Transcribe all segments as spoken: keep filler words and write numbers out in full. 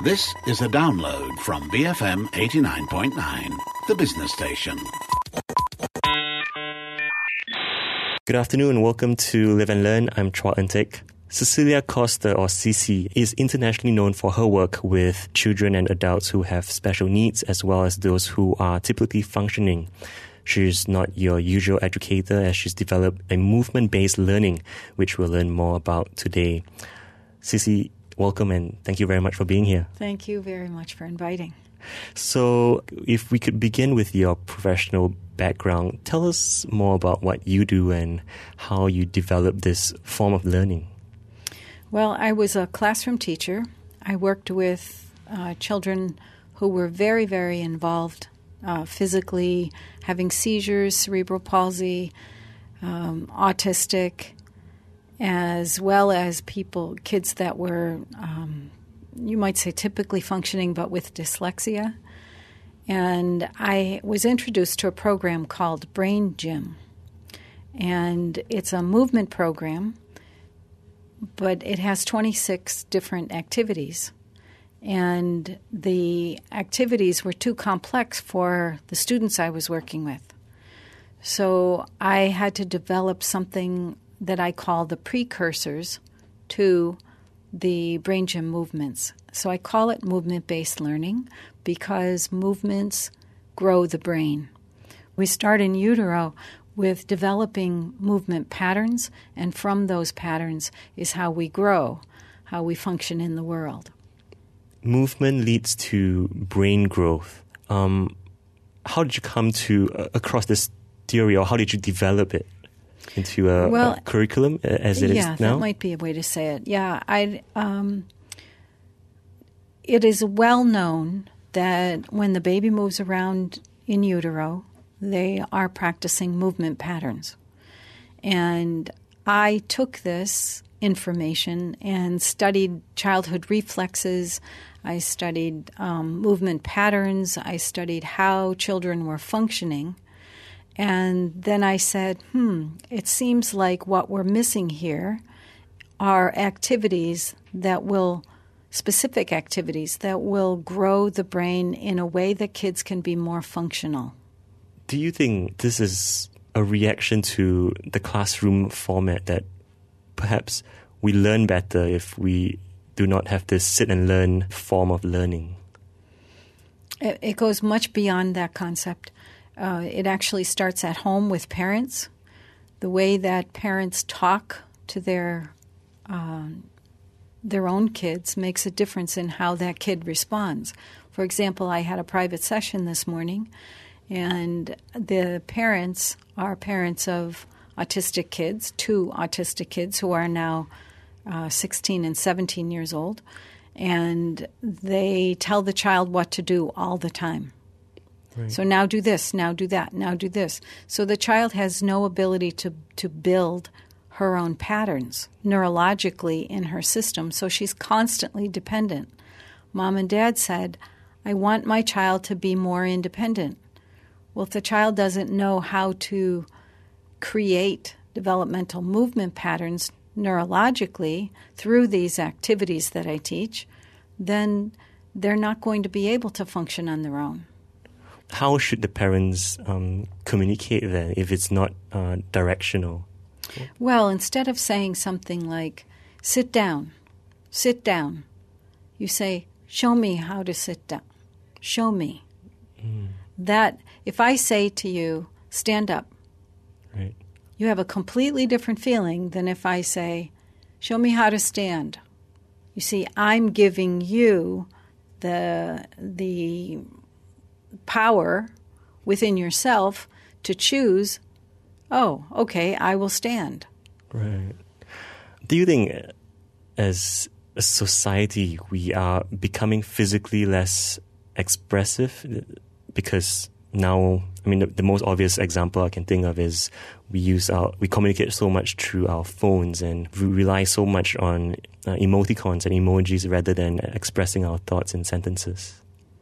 This is a download from B F M eighty-nine point nine, the business station. Good afternoon and welcome to Live and Learn. I'm Chua Eun-Teck. Cecilia Costa, or Cici, is internationally known for her work with children and adults who have special needs as well as those who are typically functioning. She's not your usual educator as she's developed a movement-based learning, which we'll learn more about today. Cici, welcome and thank you very much for being here. Thank you very much for inviting. So if we could begin with your professional background, tell us more about what you do and how you develop this form of learning. Well, I was a classroom teacher. I worked with uh, children who were very, very involved uh, physically, having seizures, cerebral palsy, um, autistic, as well as people, kids that were, um, you might say, typically functioning, but with dyslexia. And I was introduced to a program called Brain Gym. And it's a movement program, but it has twenty-six different activities. And the activities were too complex for the students I was working with. So I had to develop something that I call the precursors to the Brain Gym movements. So I call it movement-based learning because movements grow the brain. We start in utero with developing movement patterns, and from those patterns is how we grow, how we function in the world. Movement leads to brain growth. Um, how did you come to uh, across this theory, or how did you develop it into a, well, a curriculum as it yeah, is now? Yeah, that might be a way to say it. Yeah, I. Um, it is well known that when the baby moves around in utero, they are practicing movement patterns. And I took this information and studied childhood reflexes. I studied um, movement patterns. I studied how children were functioning. And then I said, hmm, it seems like what we're missing here are activities that will, specific activities that will grow the brain in a way that kids can be more functional. Do you think this is a reaction to the classroom format that perhaps we learn better if we do not have this sit and learn form of learning? It, it goes much beyond that concept. Uh, it actually starts at home with parents. The way that parents talk to their uh, their own kids makes a difference in how that kid responds. For example, I had a private session this morning, and the parents are parents of autistic kids, two autistic kids who are now uh, sixteen and seventeen years old, and they tell the child what to do all the time. Right. So now do this, now do that, now do this. So the child has no ability to, to build her own patterns neurologically in her system, so she's constantly dependent. Mom and Dad said, I want my child to be more independent. Well, if the child doesn't know how to create developmental movement patterns neurologically through these activities that I teach, then they're not going to be able to function on their own. How should the parents um, communicate then if it's not uh, directional? Well, instead of saying something like, sit down, sit down, you say, show me how to sit down. Show me. Mm. That, if I say to you, stand up, right, you have a completely different feeling than if I say, show me how to stand. You see, I'm giving you the the power within yourself to choose, oh, okay, I will stand. Right. Do you think as a society we are becoming physically less expressive? Because now, I mean, the, the most obvious example I can think of is we use our, we communicate so much through our phones and we rely so much on uh, emoticons and emojis rather than expressing our thoughts in sentences.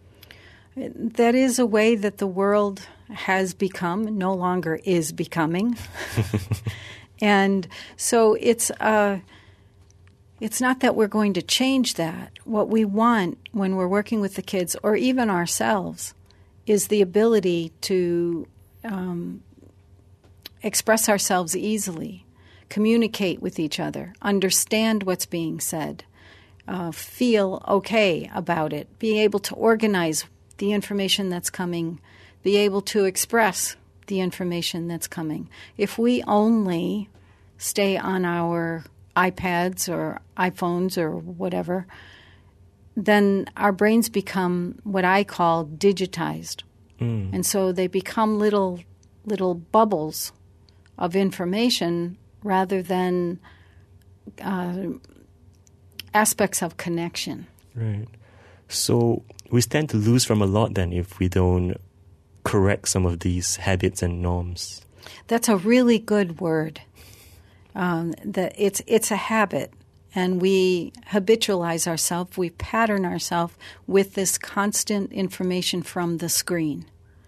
That is a way that the world has become, no longer is becoming. And so it's uh, it's not that we're going to change that. What we want when we're working with the kids, or even ourselves, is the ability to um, express ourselves easily, communicate with each other, understand what's being said, uh, feel okay about it, be able to organize the information that's coming, be able to express the information that's coming. If we only stay on our iPads or iPhones or whatever, then our brains become what I call digitized. Mm. And so they become little little bubbles of information rather than uh, aspects of connection. Right. So we stand to lose from a lot then if we don't correct some of these habits and norms. That's a really good word. Um, that it's it's a habit, and we habitualize ourselves, we pattern ourselves with this constant information from the screen.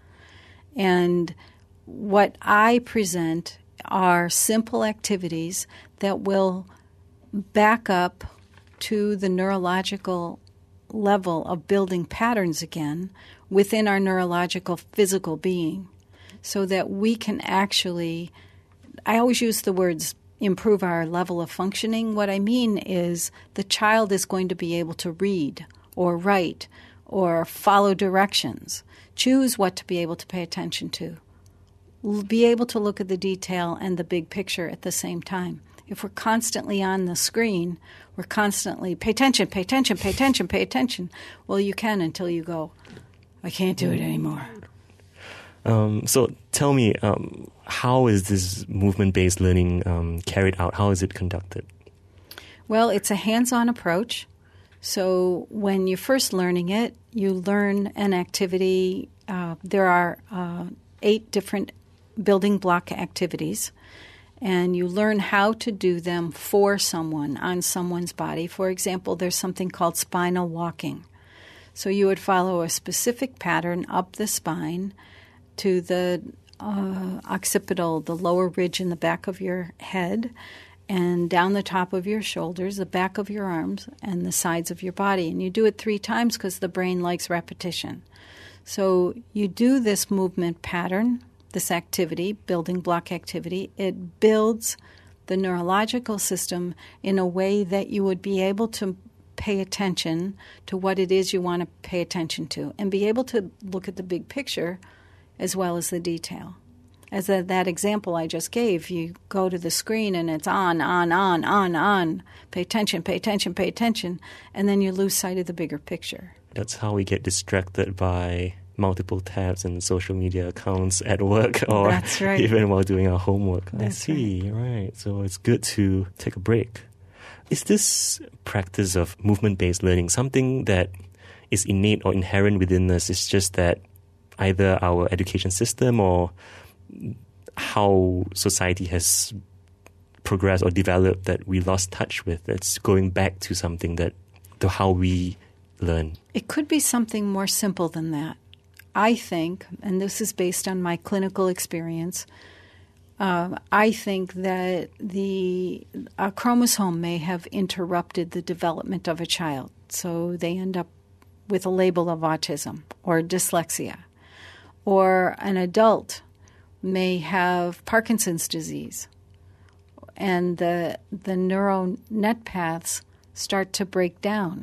And what I present are simple activities that will back up to the neurological level of building patterns again within our neurological physical being, so that we can actually, I always use the words improve our level of functioning. What I mean is the child is going to be able to read or write or follow directions, choose what to be able to pay attention to, be able to look at the detail and the big picture at the same time. If we're constantly on the screen, we're constantly, pay attention, pay attention, pay attention, pay attention. Well, you can until you go, I can't do it anymore. Um, so tell me, um, how is this movement-based learning um, carried out? How is it conducted? Well, it's a hands-on approach. So when you're first learning it, you learn an activity. Uh, there are uh, eight different building block activities, and you learn how to do them for someone, on someone's body. For example, there's something called spinal walking. So you would follow a specific pattern up the spine to the uh, occipital, the lower ridge in the back of your head, and down the top of your shoulders, the back of your arms, and the sides of your body. And you do it three times because the brain likes repetition. So you do this movement pattern, this activity, building block activity. It builds the neurological system in a way that you would be able to pay attention to what it is you want to pay attention to and be able to look at the big picture as well as the detail. As a, that example I just gave, you go to the screen and it's on, on, on, on, on. Pay attention, pay attention, pay attention, and then you lose sight of the bigger picture. That's how we get distracted by multiple tabs and social media accounts at work or That's right. even while doing our homework. That's I see, right. right. So it's good to take a break. Is this practice of movement-based learning something that is innate or inherent within us? It's just that either our education system or how society has progressed or developed that we lost touch with. It's going back to something that, to how we learn. It could be something more simple than that. I think, and this is based on my clinical experience, uh, I think that the a chromosome may have interrupted the development of a child, so they end up with a label of autism or dyslexia. Or an adult may have Parkinson's disease, and the the neural net paths start to break down.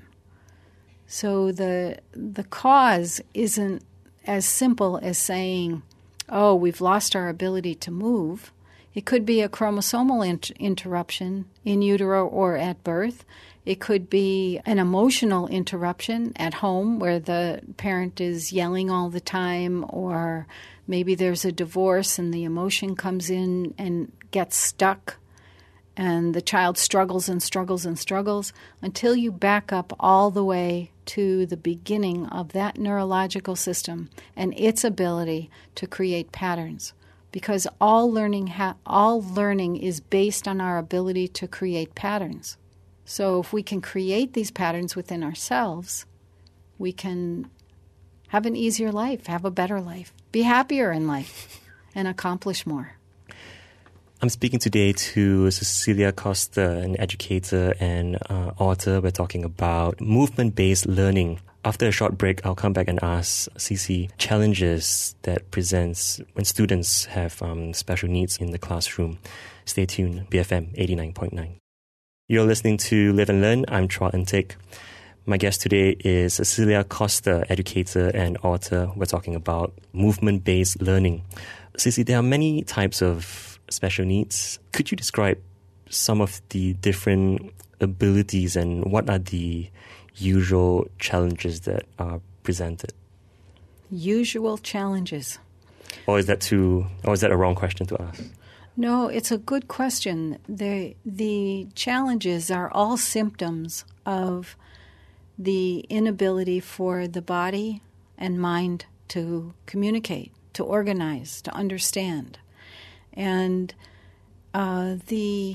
So the the cause isn't as simple as saying, oh, we've lost our ability to move. It could be a chromosomal int- interruption in utero or at birth. It could be an emotional interruption at home where the parent is yelling all the time, or maybe there's a divorce and the emotion comes in and gets stuck, and the child struggles and struggles and struggles until you back up all the way to the beginning of that neurological system and its ability to create patterns. Because all learning ha- all learning is based on our ability to create patterns. So if we can create these patterns within ourselves, we can have an easier life, have a better life, be happier in life, and accomplish more. I'm speaking today to Cecilia Costa, an educator and uh, author. We're talking about movement-based learning. After a short break, I'll come back and ask Cici challenges that presents when students have um, special needs in the classroom. Stay tuned, B F M eighty-nine point nine. You're listening to Live and Learn. I'm Chua Eun Teck. My guest today is Cecilia Costa, educator and author. We're talking about movement-based learning. Cici, there are many types of special needs. Could you describe some of the different abilities and what are the usual challenges that are presented? Usual challenges. Or is that too, or is that a wrong question to ask? No, it's a good question. The the challenges are all symptoms of the inability for the body and mind to communicate, to organize, to understand. And uh, the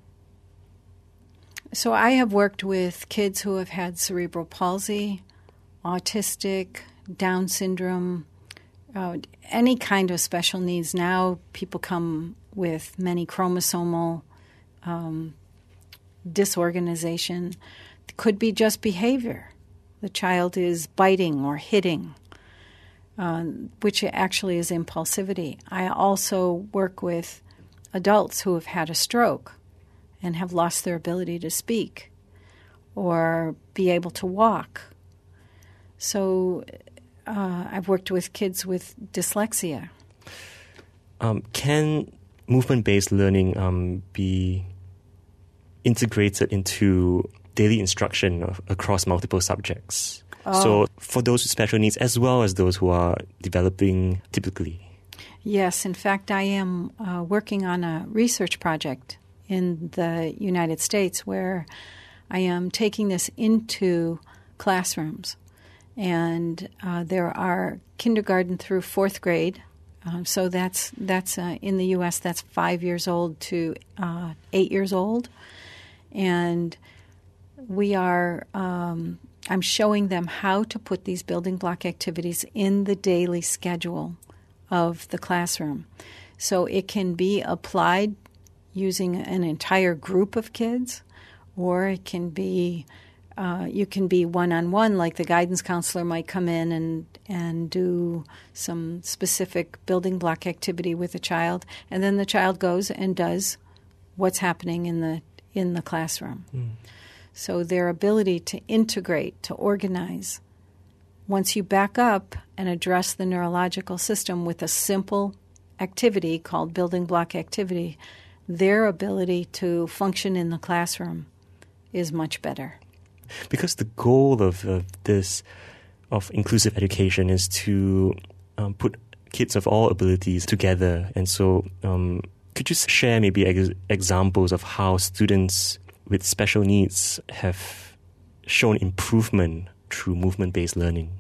so I have worked with kids who have had cerebral palsy, autistic, Down syndrome, uh, any kind of special needs. Now people come with many chromosomal um, disorganization. It could be just behavior. The child is biting or hitting. Um, which actually is impulsivity. I also work with adults who have had a stroke and have lost their ability to speak or be able to walk. So uh, I've worked with kids with dyslexia. Um, can movement-based learning um, be integrated into daily instruction of, across multiple subjects? Oh. So for those with special needs as well as those who are developing typically? Yes. In fact, I am uh, working on a research project in the United States where I am taking this into classrooms. And uh, there are kindergarten through fourth grade. Um, so that's, that's uh, in the U S, that's five years old to uh, eight years old. And we are... Um, I'm showing them how to put these building block activities in the daily schedule of the classroom. So it can be applied using an entire group of kids, or it can be, uh, you can be one-on-one, like the guidance counselor might come in and, and do some specific building block activity with a child, and then the child goes and does what's happening in the in the classroom. Mm. So their ability to integrate, to organize, once you back up and address the neurological system with a simple activity called building block activity, their ability to function in the classroom is much better. Because the goal of, of this, of inclusive education, is to um, put kids of all abilities together. And so um, could you share maybe ex- examples of how students with special needs have shown improvement through movement-based learning?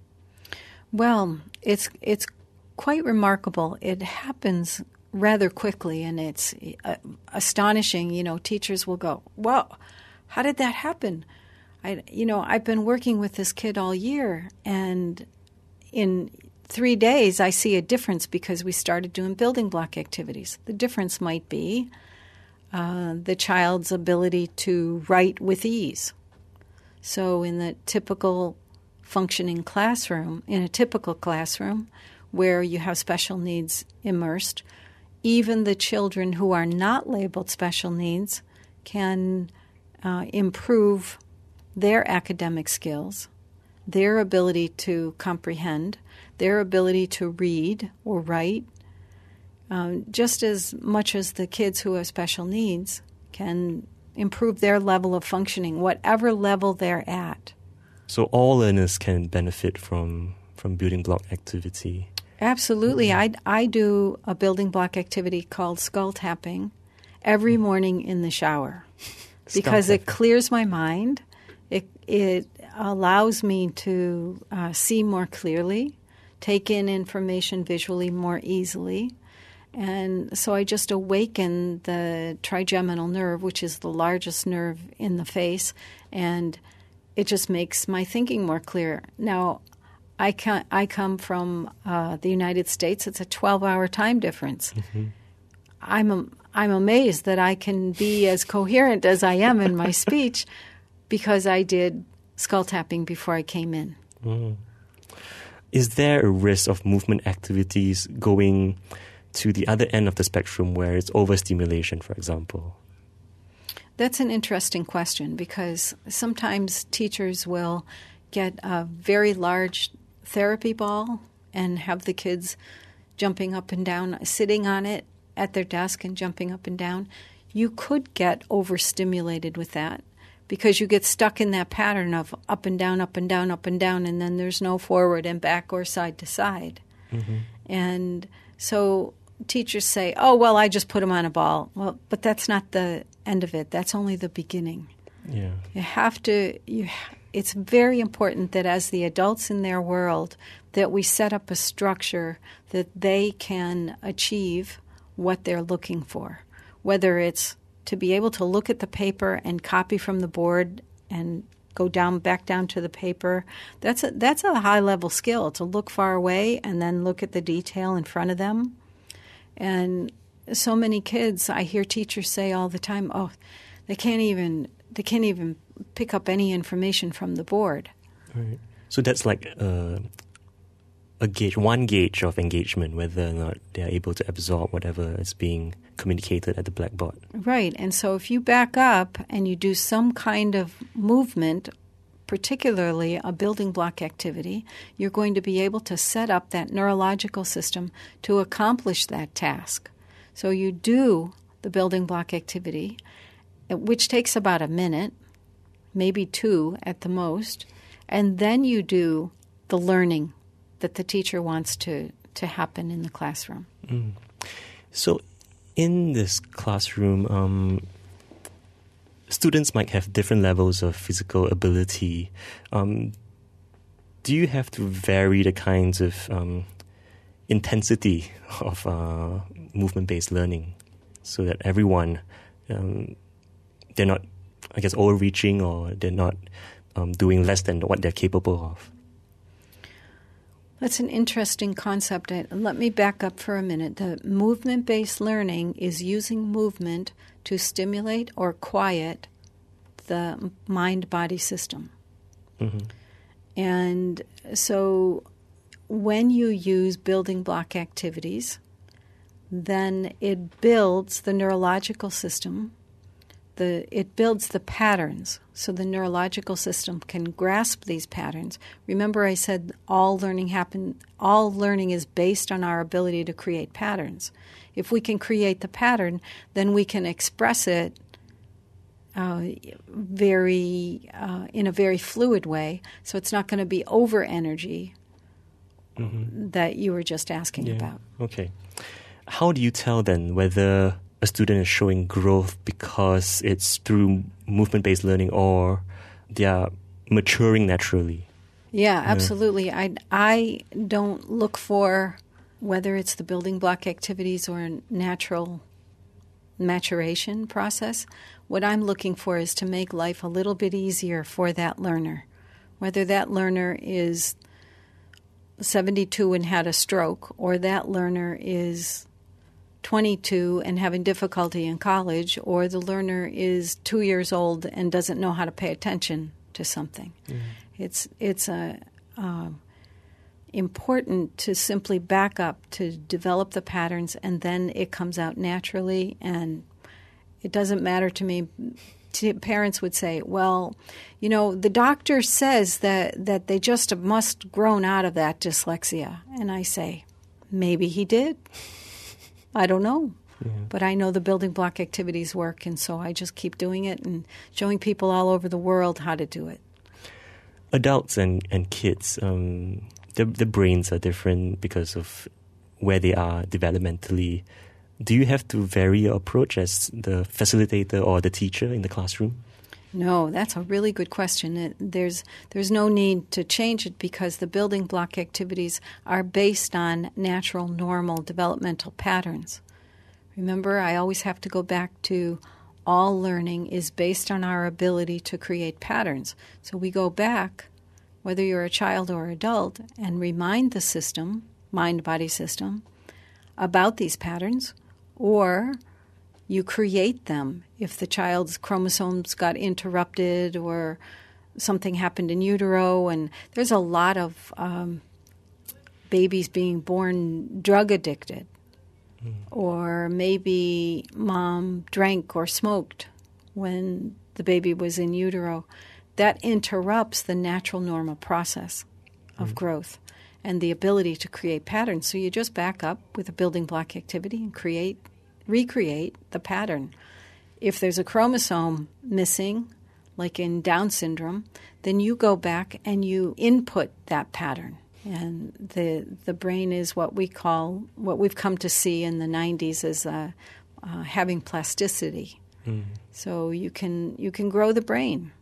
Well, it's it's quite remarkable. It happens rather quickly, and it's uh, astonishing. You know, teachers will go, "Wow, how did that happen?" I, you know, I've been working with this kid all year, and in three days I see a difference because we started doing building block activities. The difference might be Uh, the child's ability to write with ease. So in the typical functioning classroom, in a typical classroom where you have special needs immersed, even the children who are not labeled special needs can uh, improve their academic skills, their ability to comprehend, their ability to read or write, Um, just as much as the kids who have special needs can improve their level of functioning, whatever level they're at. So all learners can benefit from, from building block activity? Absolutely. Mm-hmm. I, I do a building block activity called skull tapping every morning in the shower because it clears my mind. It, it allows me to uh, see more clearly, take in information visually more easily. And so I just awaken the trigeminal nerve, which is the largest nerve in the face, and it just makes my thinking more clear. Now, I, can, I come from uh, the United States. It's a twelve-hour time difference. Mm-hmm. I'm I'm amazed that I can be as coherent as I am in my speech because I did skull tapping before I came in. Mm. Is there a risk of movement activities going to the other end of the spectrum where it's overstimulation, for example? That's an interesting question because sometimes teachers will get a very large therapy ball and have the kids jumping up and down, sitting on it at their desk and jumping up and down. You could get overstimulated with that because you get stuck in that pattern of up and down, up and down, up and down, and then there's no forward and back or side to side. Mm-hmm. And so teachers say, oh, well, I just put them on a ball. Well, but that's not the end of it. That's only the beginning. Yeah. You have to, you, it's very important that as the adults in their world, that we set up a structure that they can achieve what they're looking for, whether it's to be able to look at the paper and copy from the board and go down back down to the paper. That's a, that's a high-level skill, to look far away and then look at the detail in front of them. And so many kids, I hear teachers say all the time, oh, they can't even they can't even pick up any information from the board. Right. So that's like uh, a gauge, one gauge of engagement, whether or not they're able to absorb whatever is being communicated at the blackboard. Right. And so if you back up and you do some kind of movement, particularly a building block activity, you're going to be able to set up that neurological system to accomplish that task. So you do the building block activity, which takes about a minute, maybe two at the most, and then you do the learning that the teacher wants to, to happen in the classroom. Mm. So in this classroom, um, students might have different levels of physical ability. Um, do you have to vary the kinds of um, intensity of uh, movement-based learning so that everyone, um, they're not, I guess, overreaching or they're not um, doing less than what they're capable of? That's an interesting concept. Let me back up for a minute. The movement-based learning is using movement to stimulate or quiet the mind-body system. Mm-hmm. And so when you use building block activities, then it builds the neurological system. The, it builds the patterns so the neurological system can grasp these patterns. Remember I said all learning happen, all learning is based on our ability to create patterns. If we can create the pattern, then we can express it uh, very uh, in a very fluid way, so it's not going to be over energy mm-hmm. that you were just asking yeah. about. Okay. How do you tell then whether a student is showing growth because it's through movement-based learning or they are maturing naturally? Yeah, absolutely. I, I don't look for whether it's the building block activities or a natural maturation process. What I'm looking for is to make life a little bit easier for that learner, whether that learner is seventy-two and had a stroke or that learner is twenty-two and having difficulty in college, or the learner is two years old and doesn't know how to pay attention to something. Mm. It's it's a, uh, important to simply back up, to develop the patterns, and then it comes out naturally. And it doesn't matter to me. T- parents would say, well, you know, the doctor says that, that they just must grown out of that dyslexia. And I say, maybe he did. I don't know. Yeah. But I know the building block activities work, and so I just keep doing it and showing people all over the world how to do it. Adults and, and kids, um, the, the brains are different because of where they are developmentally. Do you have to vary your approach as the facilitator or the teacher in the classroom? No, that's a really good question. It, there's there's no need to change it because the building block activities are based on natural, normal developmental patterns. Remember, I always have to go back to all learning is based on our ability to create patterns. So we go back, whether you're a child or adult, and remind the system, mind-body system, about these patterns, or you create them. If the child's chromosomes got interrupted or something happened in utero, and there's a lot of um, babies being born drug addicted, mm. or maybe mom drank or smoked when the baby was in utero. That interrupts the natural normal process of mm. growth and the ability to create patterns. So you just back up with a building block activity and create, recreate the pattern. If there's a chromosome missing, like in Down syndrome, then you go back and you input that pattern. And the the brain is what we call, what we've come to see in the nineties as uh, uh, having plasticity. Mm. So you can you can grow the brain.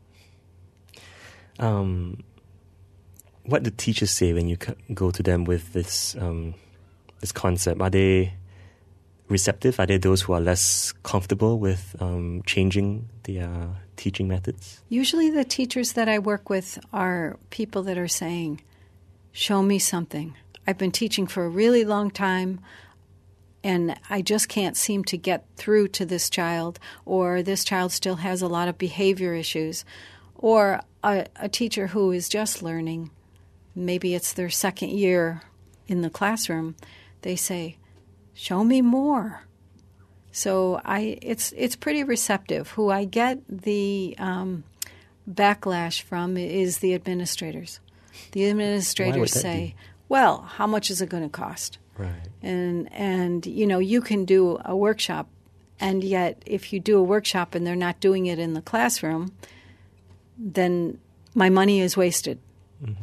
Um, what do teachers say when you go to them with this um, this concept? Are they receptive? Are there those who are less comfortable with um, changing their teaching methods? Usually the teachers that I work with are people that are saying, show me something. I've been teaching for a really long time, and I just can't seem to get through to this child, or this child still has a lot of behavior issues, or a, a teacher who is just learning. Maybe it's their second year in the classroom. They say, show me more. So I, it's it's pretty receptive. Who I get the um, backlash from is the administrators. The administrators say, be? well, how much is it going to cost? Right. And, and, you know, you can do a workshop, and yet if you do a workshop and they're not doing it in the classroom, then my money is wasted. Mm-hmm.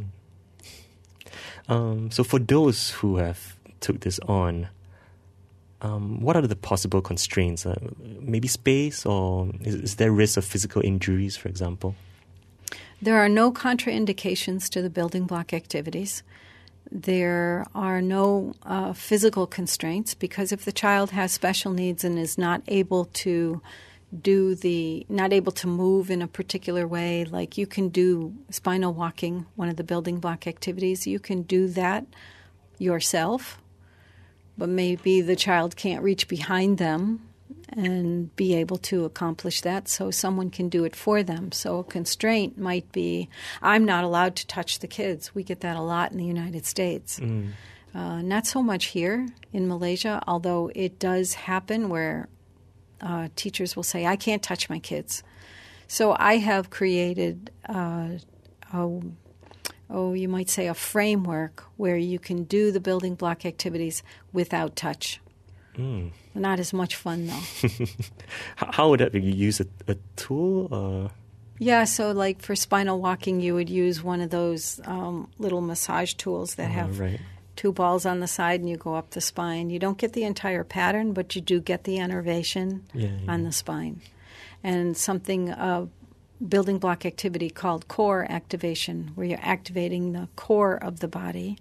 Um, so for those who have took this on, um, what are the possible constraints? Uh, maybe space, or is, is there risk of physical injuries, for example? There are no contraindications to the building block activities. There are no uh, physical constraints, because if the child has special needs and is not able to do the, not able to move in a particular way, like you can do spinal walking, one of the building block activities, you can do that yourself, but maybe the child can't reach behind them and be able to accomplish that, so someone can do it for them. So a constraint might be, I'm not allowed to touch the kids. We get that a lot in the United States. Mm. Uh, not so much here in Malaysia, although it does happen where uh, teachers will say, I can't touch my kids. So I have created, uh, a, oh, you might say a framework where you can do the building block activities without touch. Mm. Not as much fun, though. How would that be? You use a, a tool? Or? Yeah, so like for spinal walking, you would use one of those um, little massage tools that oh, have right. two balls on the side, and you go up the spine. You don't get the entire pattern, but you do get the innervation yeah, yeah. on the spine. And something, uh, building block activity called core activation, where you're activating the core of the body.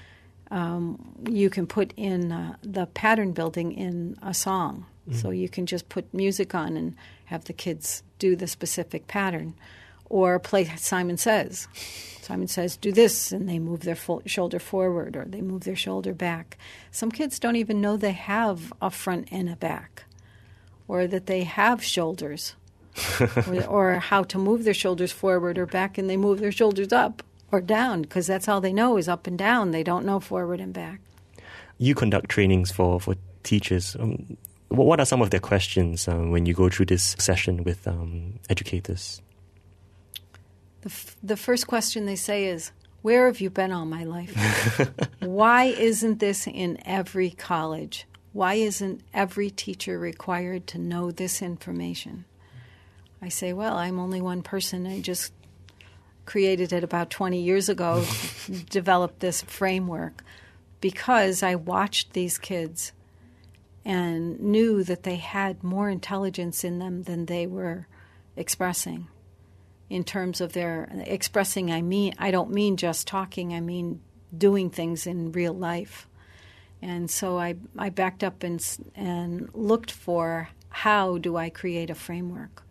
Um, you can put in uh, the pattern building in a song. Mm-hmm. So you can just put music on and have the kids do the specific pattern. Or play Simon Says. Simon Says, do this, and they move their full shoulder forward, or they move their shoulder back. Some kids don't even know they have a front and a back, or that they have shoulders, or, or how to move their shoulders forward or back, and they move their shoulders up or down, because that's all they know is up and down. They don't know forward and back. You conduct trainings for, for teachers. Um, what are some of their questions um, when you go through this session with um, educators? The, f- the first question they say is, where have you been all my life? Why isn't this in every college? Why isn't every teacher required to know this information? I say, well, I'm only one person. I just created it about twenty years ago, developed this framework because I watched these kids and knew that they had more intelligence in them than they were expressing. In terms of their expressing, I mean, I don't mean just talking, I mean doing things in real life. And so I, I backed up and and looked for, how do I create a framework?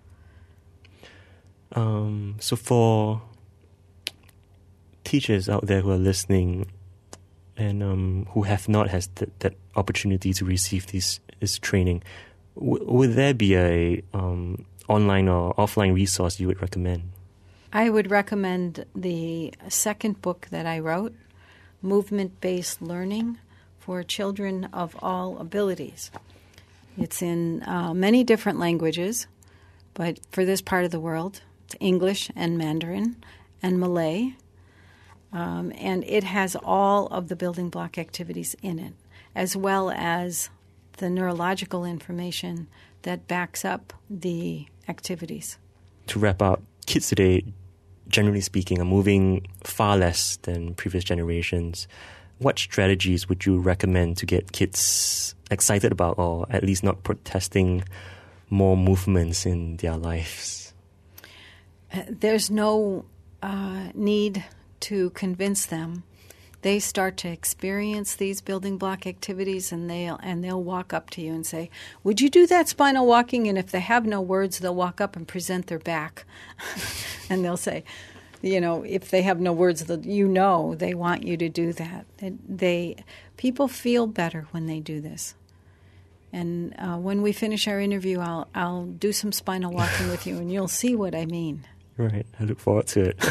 Um, so for teachers out there who are listening and um, who have not had th- that opportunity to receive this, this training, w- would there be a um, online or offline resource you would recommend? I would recommend the second book that I wrote, Movement-Based Learning for Children of All Abilities. It's in uh, many different languages, but for this part of the world, it's English and Mandarin and Malay. Um, and it has all of the building block activities in it, as well as the neurological information that backs up the activities. To wrap up, kids today, generally speaking, are moving far less than previous generations. What strategies would you recommend to get kids excited about, or at least not protesting more movements in their lives? Uh, there's no uh, need to convince them. They start to experience these building block activities, and they'll and they'll walk up to you and say, "Would you do that spinal walking?" And if they have no words, they'll walk up and present their back, and they'll say, you know, if they have no words, you know, they want you to do that. It, they people feel better when they do this. And uh, when we finish our interview, I'll I'll do some spinal walking with you, and you'll see what I mean. Right. I look forward to it.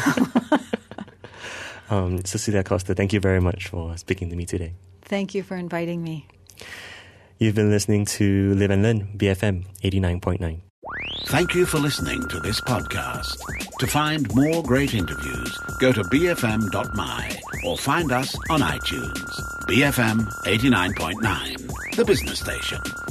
um, Cecilia Costa, thank you very much for speaking to me today. Thank you for inviting me. You've been listening to Live and Learn, B F M eighty-nine point nine. Thank you for listening to this podcast. To find more great interviews, go to b f m dot m y or find us on iTunes. B F M eighty-nine point nine, the business station.